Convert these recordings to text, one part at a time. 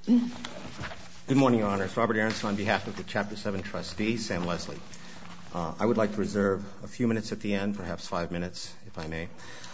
Good morning, Your Honors. Robert Aronson on behalf of the Chapter 7 trustee, Sam Leslie. I would like to reserve a few minutes at the end, perhaps 5 minutes, if I may.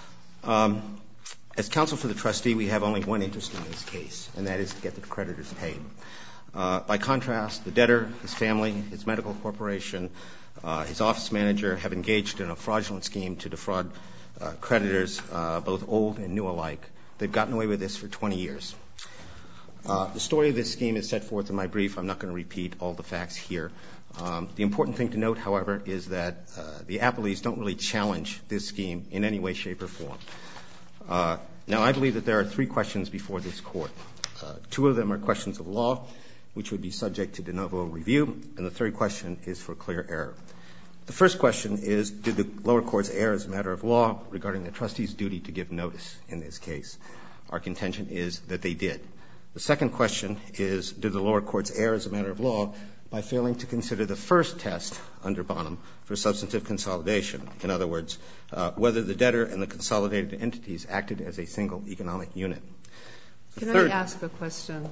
As counsel for the trustee, we have only one interest in this case, and that is to get the creditors paid. By contrast, the debtor, his family, his medical corporation, his office manager have engaged in a fraudulent scheme to defraud creditors, both old and new alike. They've gotten away with this for 20 years. The story of this scheme is set forth in my brief. I'm not going to repeat all the facts here. The important thing to note, however, is that the appellees don't really challenge this scheme in any way, shape, or form. Now, I believe that there are 3 questions before this Court. 2 of them are questions of law, which would be subject to de novo review, and the third question is for clear error. The first question is, did the lower courts err as a matter of law regarding the trustee's duty to give notice in this case? Our contention is that they did. The second question is, did the lower courts err as a matter of law by failing to consider the first test under Bonham for substantive consolidation? In other words, whether the debtor and the consolidated entities acted as a single economic unit. Can I ask a question?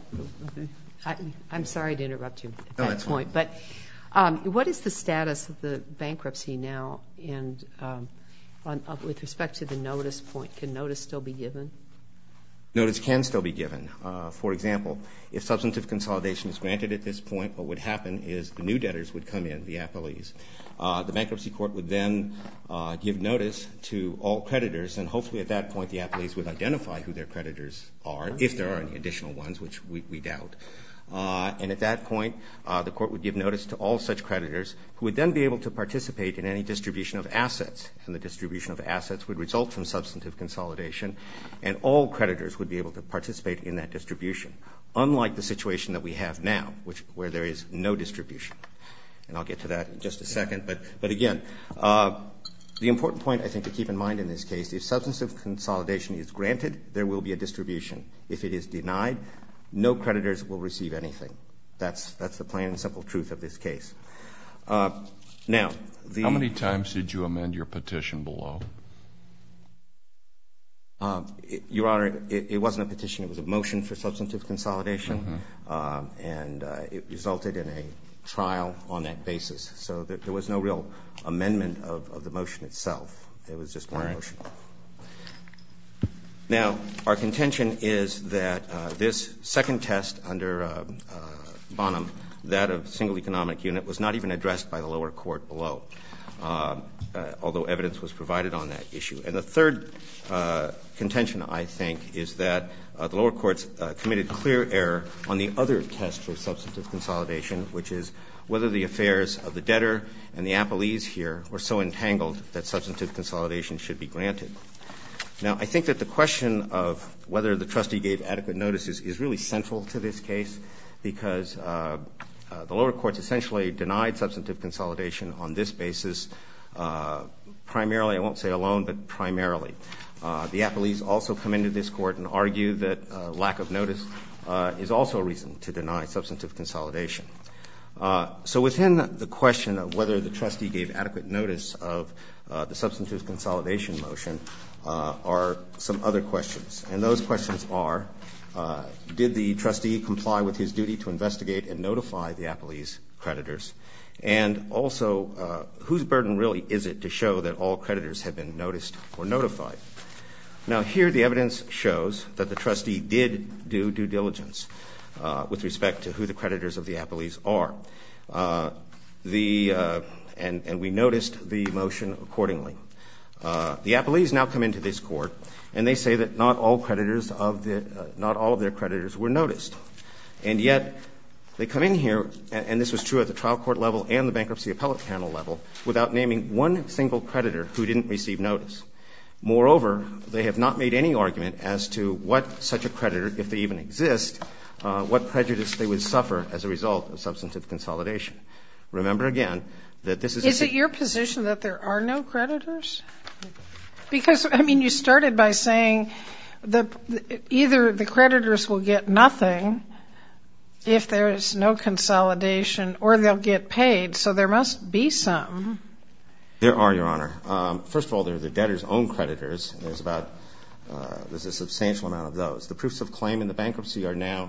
I'm sorry to interrupt you at that point, but what is the status of the bankruptcy now? And with respect to the notice point, can notice still be given? Notice can still be given. For example, if substantive consolidation is granted at this point, what would happen is the new debtors would come in, the appellees. The bankruptcy court would then give notice to all creditors, and hopefully at that point the appellees would identify who their creditors are, if there are any additional ones, which we doubt. And at that point, the court would give notice to all such creditors who would then be able to participate in any distribution of assets. And the distribution of assets would result from substantive consolidation, and all creditors would be able to participate in that distribution, unlike the situation that we have now, where there is no distribution. And I'll get to that in just a second. But again, the important point I think to keep in mind in this case, if substantive consolidation is granted, there will be a distribution. If it is denied, no creditors will receive anything. That's the plain and simple truth of this case. Now, how many times did you amend your petition below? Your Honor, it wasn't a petition. It was a motion for substantive consolidation, and it resulted in a trial on that basis. So there was no real amendment of the motion itself. It was just one motion. Now, our contention is that this second test under Bonham, that of single economic unit, was not even addressed by the lower court below, although evidence was provided on that issue. And the third contention, I think, is that the lower courts committed clear error on the other test for substantive consolidation, which is whether the affairs of the debtor and the appellees here were so entangled that substantive consolidation should be granted. Now, I think that the question of whether the trustee gave adequate notice is really central to this case, because the lower courts essentially denied substantive consolidation on this basis, primarily, I won't say alone, but primarily. The appellees also come into this court and argue that lack of notice is also a reason to deny substantive consolidation. So within the question of whether the trustee gave adequate notice of the substantive consolidation motion are some other questions. And those questions are, did the trustee comply with his duty to investigate and notify the appellee's creditors? And also, whose burden really is it to show that all creditors have been noticed or notified? Now, here the evidence shows that the trustee did do due diligence with respect to who the creditors of the appellees are. And we noticed the motion accordingly. The appellees now come into this court, and they say that not all of their creditors were noticed. And yet, they come in here, and this was true at the trial court level and the bankruptcy appellate panel level, without naming one single creditor who didn't receive notice. Moreover, they have not made any argument as to what such a creditor, if they even exist, what prejudice they would suffer as a result of substantive consolidation. Remember again that this is... Is it your position that there are no creditors? Because, I mean, you started by saying that either the creditors will get nothing if there's no consolidation, or they'll get paid, so there must be some. There are, Your Honor. First of all, there are the debtor's own creditors. There's a substantial amount of those. The proofs of claim in the bankruptcy are now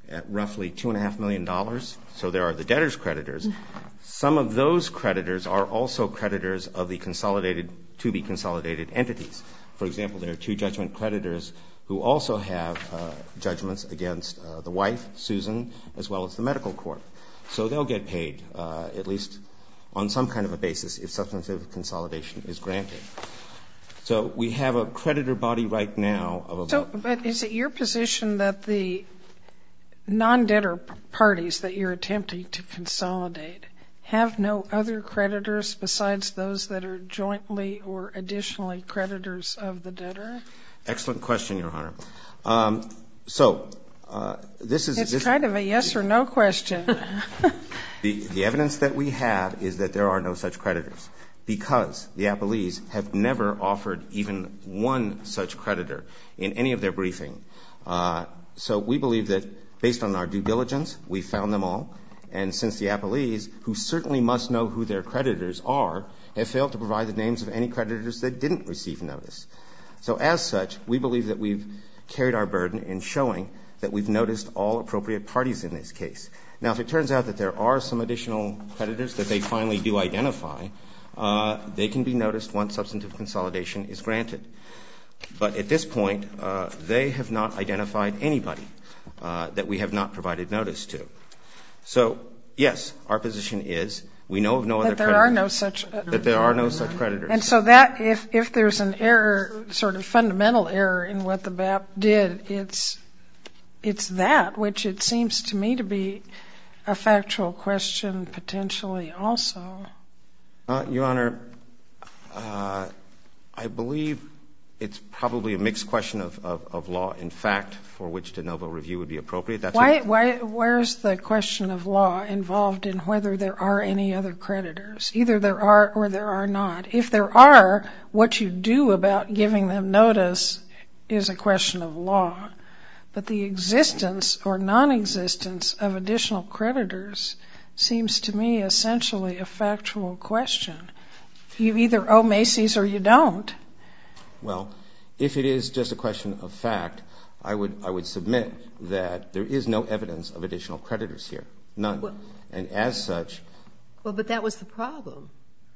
at roughly $2.5 million. So there are the debtors' creditors. Some of those creditors are also creditors of the to-be consolidated entities. For example, there are 2 judgment creditors who also have judgments against the wife, Susan, as well as the medical corp. So they'll get paid, at least on some kind of a basis, if substantive consolidation is granted. So we have a creditor body right now of about... But is it your position that the non-debtor parties that you're attempting to consolidate have no other creditors besides those that are jointly or additionally creditors of the debtor? Excellent question, Your Honor. This is... It's kind of a yes or no question. The evidence that we have is that there are no such creditors because the appellees have never offered even one such creditor in any of their briefing. So we believe that based on our due diligence, we found them all. And since the appellees, who certainly must know who their creditors are, have failed to provide the names of any creditors that didn't receive notice. So as such, we believe that we've carried our burden in showing that we've noticed all appropriate parties in this case. Now, if it turns out that there are some additional creditors that they finally do identify, they can be noticed once substantive consolidation is granted. But at this point, they have not identified anybody that we have not provided notice to. So, yes, our position is we know of no other creditors. That there are no such... That there are no such creditors. And so that, if there's an error, sort of fundamental error in what the BAP did, it's that, which it seems to me to be a factual question potentially also. Your Honor, I believe it's probably a mixed question of law and fact for which de novo review would be appropriate. Where's the question of law involved in whether there are any other creditors? Either there are or there are not. If there are, what you do about giving them notice is a question of law. But the existence or non-existence of additional creditors seems to me essentially a factual question. You either owe Macy's or you don't. Well, if it is just a question of fact, I would submit that there is no evidence of additional creditors here. None. Well, and as such... Well, but that was the problem.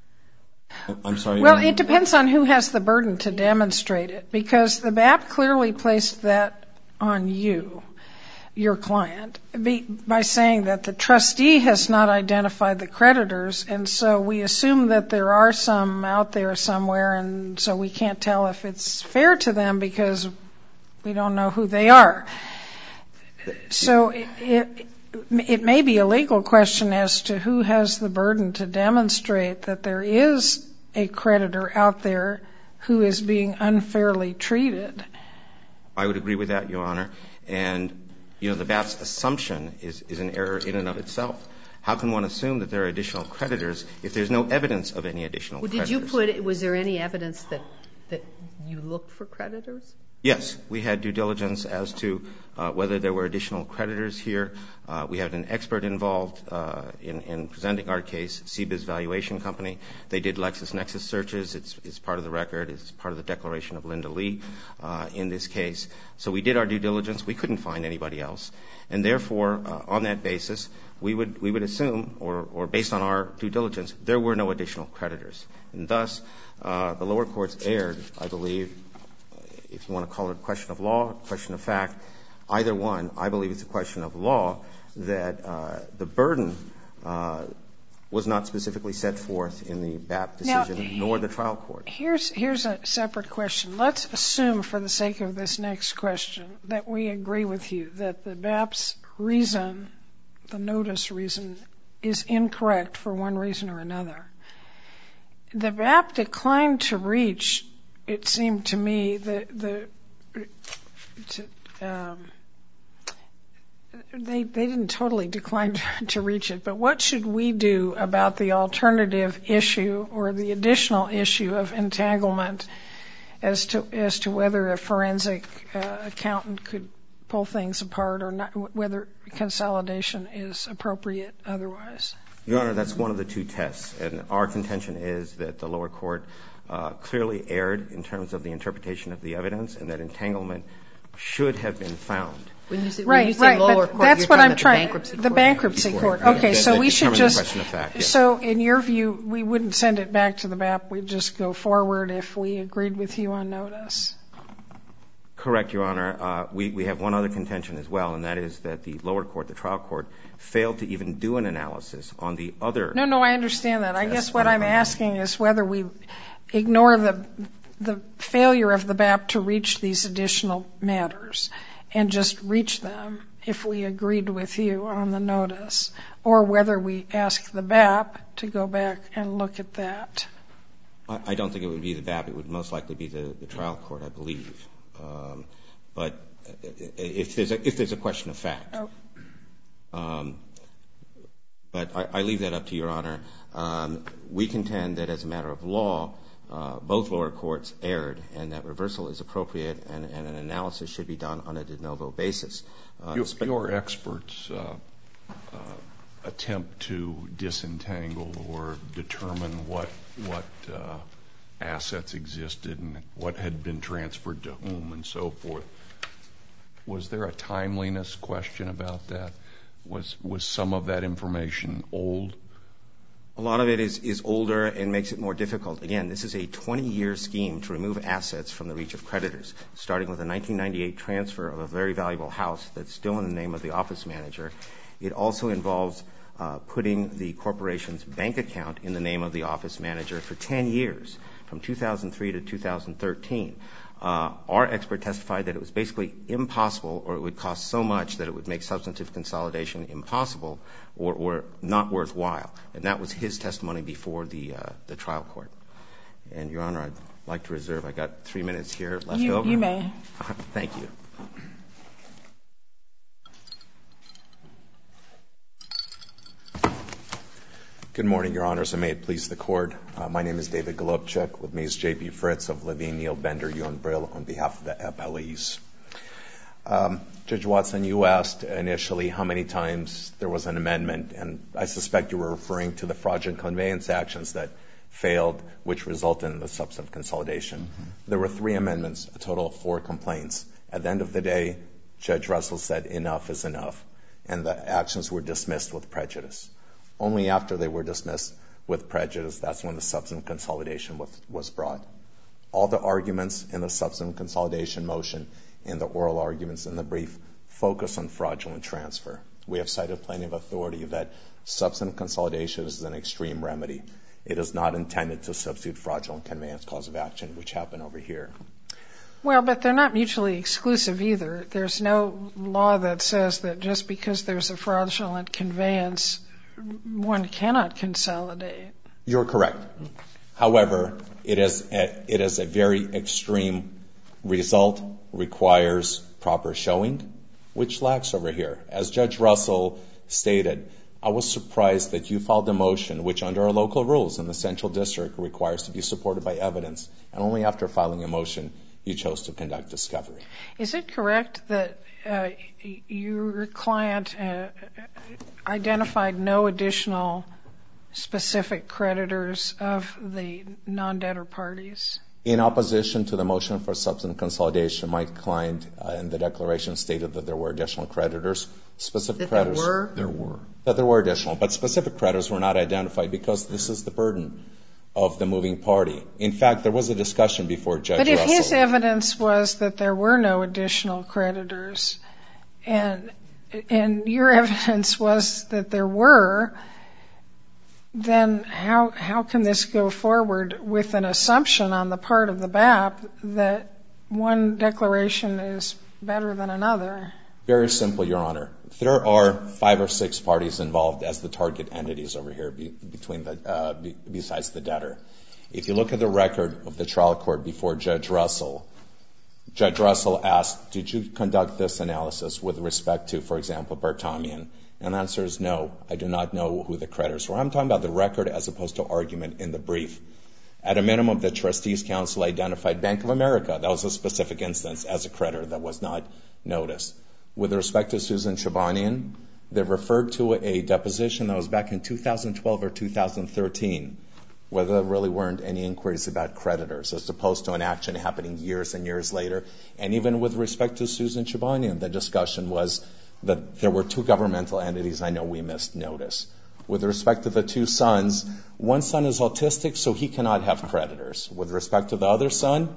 I'm sorry? Well, it depends on who has the burden to demonstrate it, because the BAP clearly placed that on you, your client, by saying that the trustee has not identified the creditors, and so we assume that there are some out there somewhere, and so we can't tell if it's fair to them because we don't know who they are. So it may be a legal question as to who has the burden to demonstrate that there is a creditor out there who is being unfairly treated. I would agree with that, Your Honor. And, you know, the BAP's assumption is an error in and of itself. How can one assume that there are additional creditors if there's no evidence of any additional creditors? Was there any evidence that you looked for creditors? Yes. We had due diligence as to whether there were additional creditors here. We had an expert involved in presenting our case, CBIZ Valuation Company. They did LexisNexis searches. It's part of the record. It's part of the declaration of Linda Lee in this case. So we did our due diligence. We couldn't find anybody else. And therefore, on that basis, we would assume, or based on our due diligence, there were no additional creditors. And thus, the lower courts erred, I believe, if you want to call it a question of law, a question of fact, either one. I believe it's a question of law that the burden was not specifically set forth in the BAP decision nor the trial court. Here's a separate question. Let's assume, for the sake of this next question, that we agree with you that the BAP's reason, the notice reason, is incorrect for one reason or another. The BAP declined to reach, it seemed to me, they didn't totally decline to reach it, but what should we do about the alternative issue or the additional issue of entanglement as to whether a forensic accountant could pull things apart or not, whether consolidation is appropriate otherwise? Your Honor, that's one of the two tests, and our contention is that the lower court clearly erred in terms of the interpretation of the evidence and that entanglement should have been found. When you say Right. lower But court, that's you're what talking I'm trying. about the bankruptcy court. The bankruptcy court. Okay, so we should determine the just. question of fact, yes. So in your view, we wouldn't send it back to the BAP. We'd just go forward if we agreed with you on notice. Correct, Your Honor. We have one other contention as well, and that is that the lower court, the trial court, failed to even do an analysis on the other. No, I understand that. I guess what I'm asking is whether we ignore the failure of the BAP to reach these additional matters and just reach them if we agreed with you on the notice, or whether we ask the BAP to go back and look at that. I don't think it would be the BAP. It would most likely be the trial court, I believe. But if there's a question of fact. But I leave that up to Your Honor. We contend that as a matter of law, both lower courts erred, and that reversal is appropriate, and an analysis should be done on a de novo basis. Your experts attempt to disentangle or determine what assets existed and what had been transferred to whom and so forth. Was there a timeliness question about that? Was some of that information old? A lot of it is older and makes it more difficult. Again, this is a 20-year scheme to remove assets from the reach of creditors, starting with a 1998 transfer of a very valuable house that's still in the name of the office manager. It also involves putting the corporation's bank account in the name of the office manager for 10 years, from 2003 to 2013. Our expert testified that it was basically impossible, or it would cost so much that it would make substantive consolidation impossible or not worthwhile. And that was his testimony before the trial court. And, Your Honor, I'd like to reserve. I got 3 minutes here left over. You may. Thank you. Good morning, Your Honors, and may it please the Court. My name is David Golubchik. With me is J.B. Fritz of Levine, Neal, Bender, Ewan Brill on behalf of the FLEs. Judge Watson, you asked initially how many times there was an amendment, and I suspect you were referring to the fraudulent conveyance actions that failed, which resulted in the substantive consolidation. Mm-hmm. There were 3 amendments, a total of 4 complaints. At the end of the day, Judge Russell said enough is enough, and the actions were dismissed with prejudice. Only after they were dismissed with prejudice, that's when the substantive consolidation was brought. All the arguments in the substantive consolidation motion and the oral arguments in the brief focus on fraudulent transfer. We have cited plenty of authority that substantive consolidation is an extreme remedy. It is not intended to substitute fraudulent conveyance cause of action, which happened over here. Well, but they're not mutually exclusive either. There's no law that says that just because there's a fraudulent conveyance, one cannot consolidate. You're correct. However, it is a very extreme result, requires proper showing, which lacks over here. As Judge Russell stated, I was surprised that you filed a motion which under our local rules in the Central District requires to be supported by evidence, and only after filing a motion you chose to conduct discovery. Is it correct that your client identified no additional specific creditors of the non-debtor parties? In opposition to the motion for substantive consolidation, my client in the declaration stated that there were additional creditors. Specific creditors. There were? That there were additional, but specific creditors were not identified because this is the burden of the moving party. In fact, there was a discussion before Judge Russell. But if his evidence was that there were no additional creditors and your evidence was that there were, then how can this go forward with an assumption on the part of the BAP that one declaration is better than another? Very simple, Your Honor. There are 5 or 6 parties involved as the target entities over here besides the debtor. If you look at the record of the trial court before Judge Russell asked, did you conduct this analysis with respect to, for example, Bertamian? And the answer is no, I do not know who the creditors were. I'm talking about the record as opposed to argument in the brief. At a minimum, the Trustees Council identified Bank of America. That was a specific instance as a creditor that was not noticed. With respect to Susan Shabanian, they referred to a deposition that was back in 2012 or 2013 whether there really weren't any inquiries about creditors, as opposed to an action happening years and years later. And even with respect to Susan Chobanian, the discussion was that there were two governmental entities I know we missed notice. With respect to the two sons, one son is autistic, so he cannot have creditors. With respect to the other son,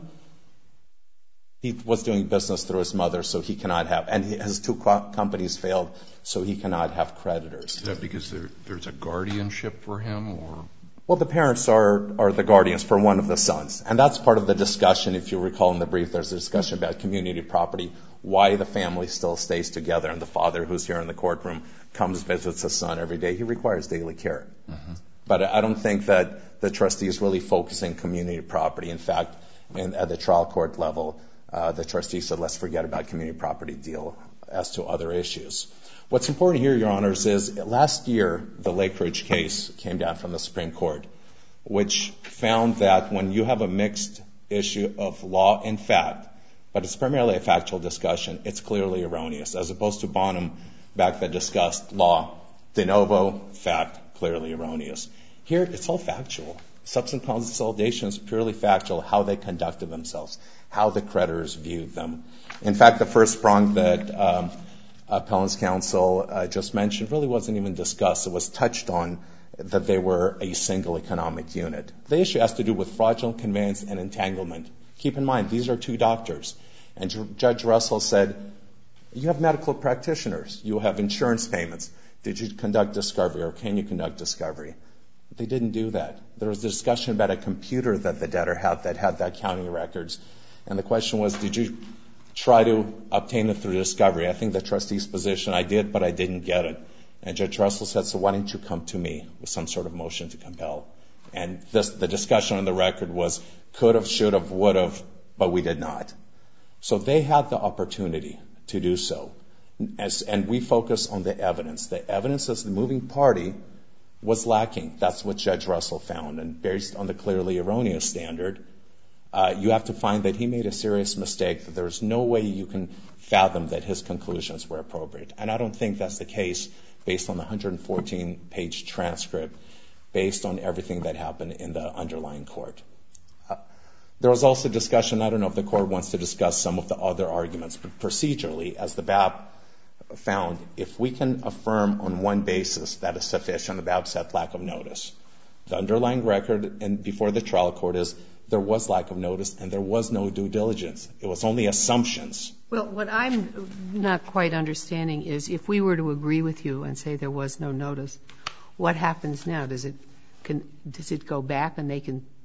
he was doing business through his mother, so he cannot have, and his two companies failed, so he cannot have creditors. Is that because there's a guardianship for him, or? Well, the parents are the guardians for one of the sons. And that's part of the discussion. If you recall in the brief, there's a discussion about community property, why the family still stays together, and the father, who's here in the courtroom, comes, visits his son every day. He requires daily care. Mm-hmm. But I don't think that the trustee is really focusing community property. In fact, at the trial court level, the trustee said, let's forget about community property deal as to other issues. What's important here, Your Honors, is last year the Lake Ridge case came down from the Supreme Court, which found that when you have a mixed issue of law and fact, but it's primarily a factual discussion, it's clearly erroneous, as opposed to Bonham back that discussed law, de novo, fact, clearly erroneous. Here, it's all factual. Substance consolidation is purely factual, how they conducted themselves, how the creditors viewed them. In fact, the first prong that Appellant's counsel just mentioned really wasn't even discussed. It was touched on that they were a single economic unit. The issue has to do with fraudulent conveyance and entanglement. Keep in mind, these are two doctors. And Judge Russell said, you have medical practitioners. You have insurance payments. Did you conduct discovery, or can you conduct discovery? They didn't do that. There was a discussion about a computer that the debtor had that had the accounting records. And the question was, did you try to obtain it through discovery? I think the trustee's position, I did, but I didn't get it. And Judge Russell said, so why don't you come to me with some sort of motion to compel? And the discussion on the record was could have, should have, would have, but we did not. So they had the opportunity to do so. And we focus on the evidence. The evidence as the moving party was lacking. That's what Judge Russell found. And based on the clearly erroneous standard, you have to find that he made a serious mistake, that there's no way you can fathom that his conclusions were appropriate. And I don't think that's the case based on the 114-page transcript, based on everything that happened in the underlying court. There was also discussion, I don't know if the court wants to discuss some of the other arguments, but procedurally, as the BAP found, if we can affirm on one basis that is sufficient, the BAP said lack of notice. The underlying record and before the trial court is there was lack of notice and there was no due diligence. It was only assumptions. Well, what I'm not quite understanding is if we were to agree with you and say there was no notice, what happens now? Does it go back and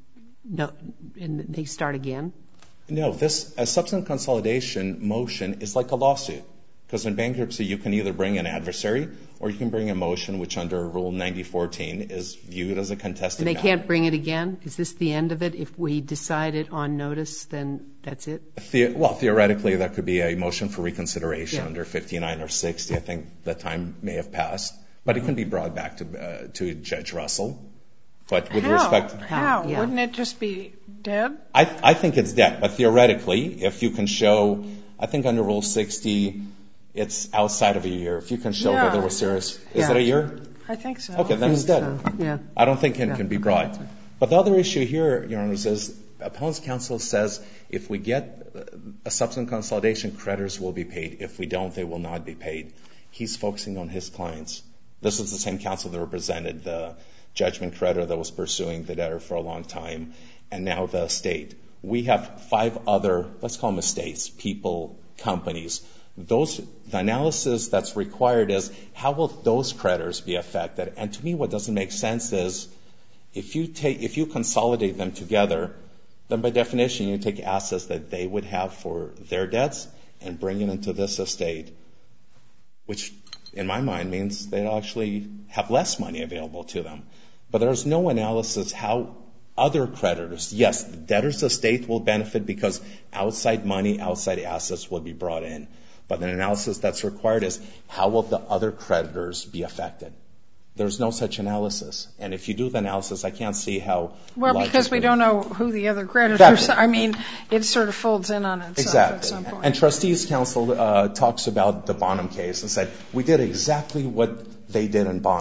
they start again? No, a substantive consolidation motion is like a lawsuit. Because in bankruptcy, you can either bring an adversary or you can bring a motion which under Rule 9014 is viewed as a contested matter. And they can't bring it again? Is this the end of it? If we decide it on notice, then that's it? Well, theoretically, that could be a motion for reconsideration under 59 or 60. I think the time may have passed. But it can be brought back to Judge Russell. But with respect to How? Yeah. Wouldn't it just be dead? I think it's dead. But theoretically, if you can show, I think under Rule 60, it's outside of a year. If you can show that there was serious, is it a year? I think so. Okay, then it's dead. So, yeah. I don't think it can be brought. But the other issue here, Your Honor, is Appellant's counsel says if we get a substantive consolidation, creditors will be paid. If we don't, they will not be paid. He's focusing on his clients. This is the same counsel that represented the judgment creditor that was pursuing the debtor for a long time, and now the estate. We have 5 other, let's call them estates, people, companies. The analysis that's required is how will those creditors be affected? And to me, what doesn't make sense is if you consolidate them together, then by definition you take assets that they would have for their debts and bring it into this estate, which in my mind means they'll actually have less money available to them. But there's no analysis how other creditors, yes, the debtor's estate will benefit because outside money, outside assets will be brought in. But an analysis that's required is how will the other creditors be affected? There's no such analysis. And if you do the analysis, I can't see how. Well, because we don't know who the other creditors are. I mean, it sort of folds in on itself at some point. And Trustees Counsel talks about the Bonham case and said, we did exactly what they did in Bonham.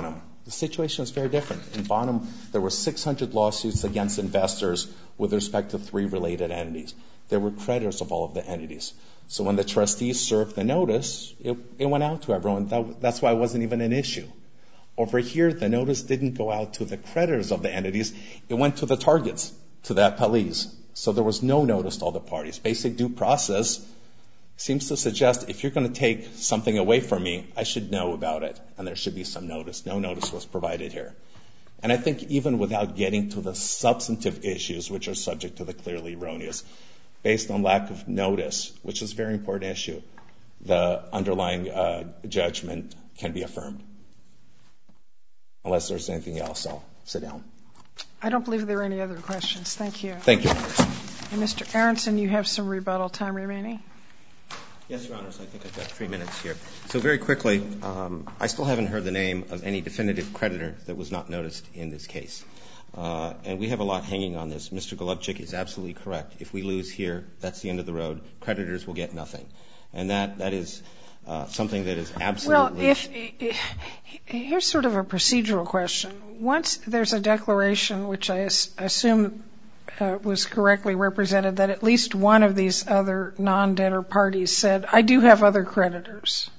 The situation is very different. In Bonham, there were 600 lawsuits against investors with respect to 3 related entities. There were creditors of all of the entities. So when the trustees served the notice, it went out to everyone. That's why it wasn't even an issue. Over here, the notice didn't go out to the creditors of the entities. It went to the targets, to the appellees. So there was no notice to all the parties. Basic due process seems to suggest if you're going to take something away from me, I should know about it, and there should be some notice. No notice was provided here. And I think even without getting to the substantive issues, which are subject to the clearly erroneous, based on lack of notice, which is a very important issue, the underlying judgment can be affirmed. Unless there's anything else, I'll sit down. I don't believe there are any other questions. Thank you. Thank you. And Mr. Aronson, you have some rebuttal time remaining. Yes, Your Honors. I think I've got 3 minutes here. So very quickly, I still haven't heard the name of any definitive creditor that was not noticed in this case. And we have a lot hanging on this. Mr. Golubchik is absolutely correct. If we lose here, that's the end of the road. Creditors will get nothing. And that is something that is absolutely... Well, here's sort of a procedural question. Once there's a declaration, which I assume was correctly represented, that at least one of these other non-debtor parties said, I do have other creditors.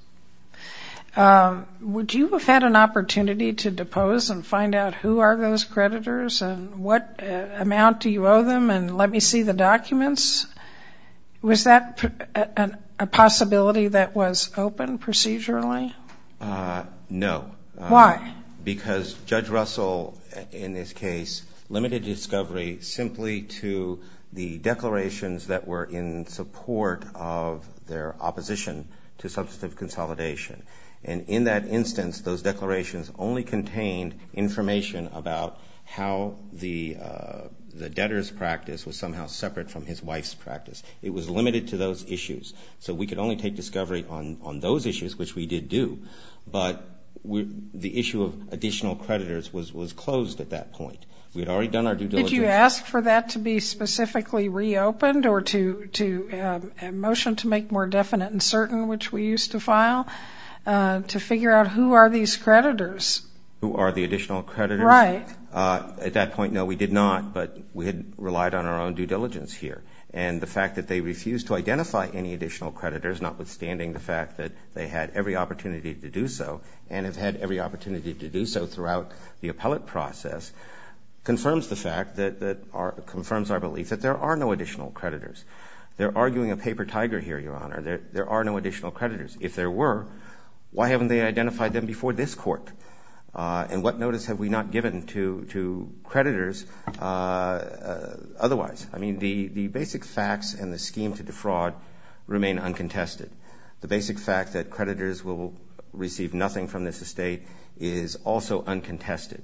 Would you have had an opportunity to depose and find out who are those creditors and what amount do you owe them and let me see the documents? Was that a possibility that was open procedurally? No. Why? Because Judge Russell, in this case, limited discovery simply to the declarations that were in support of their opposition to substantive consolidation. And in that instance, those declarations only contained information about how the debtor's practice was somehow separate from his wife's practice. It was limited to those issues. So we could only take discovery on those issues, which we did do. But the issue of additional creditors was closed at that point. We had already done our due diligence. Did you ask for that to be specifically reopened or to a motion to make more definite and certain, which we used to file, to figure out who are these creditors? Who are the additional creditors? Right. At that point, no, we did not, but we had relied on our own due diligence here. And the fact that they refused to identify any additional creditors, notwithstanding the fact that they had every opportunity to do so and have had every opportunity to do so throughout the appellate process, confirms the fact confirms our belief that there are no additional creditors. They're arguing a paper tiger here, Your Honor. There are no additional creditors. If there were, why haven't they identified them before this court? And what notice have we not given to creditors otherwise? I mean, the basic facts and the scheme to defraud remain uncontested. The basic fact that creditors will receive nothing from this estate is also uncontested.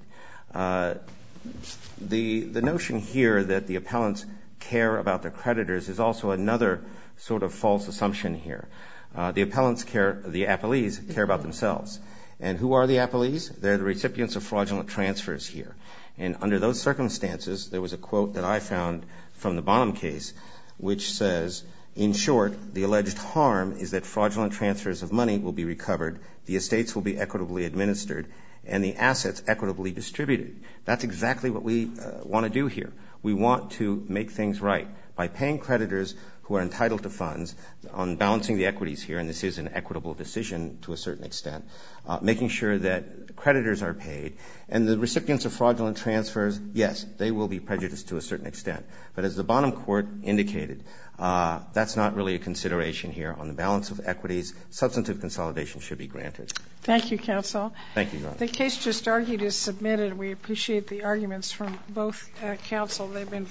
The notion here that the appellants care about their creditors is also another sort of false assumption here. The appellees care about themselves. And who are the appellees? They're the recipients of fraudulent transfers here. And under those circumstances, there was a quote that I found from the Bonham case, which says, in short, the alleged harm is that fraudulent transfers of money will be recovered, the estates will be equitably administered, and the assets equitably distributed. That's exactly what we want to do here. We want to make things right by paying creditors who are entitled to funds on balancing the equities here, and this is an equitable decision to a certain extent, making sure that creditors are paid. And the recipients of fraudulent transfers, yes, they will be prejudiced to a certain extent. But as the Bonham court indicated, that's not really a consideration here. On the balance of equities, substantive consolidation should be granted. Thank you, counsel. Thank you, Your Honor. The case just argued is submitted. We appreciate the arguments from both counsel. They've been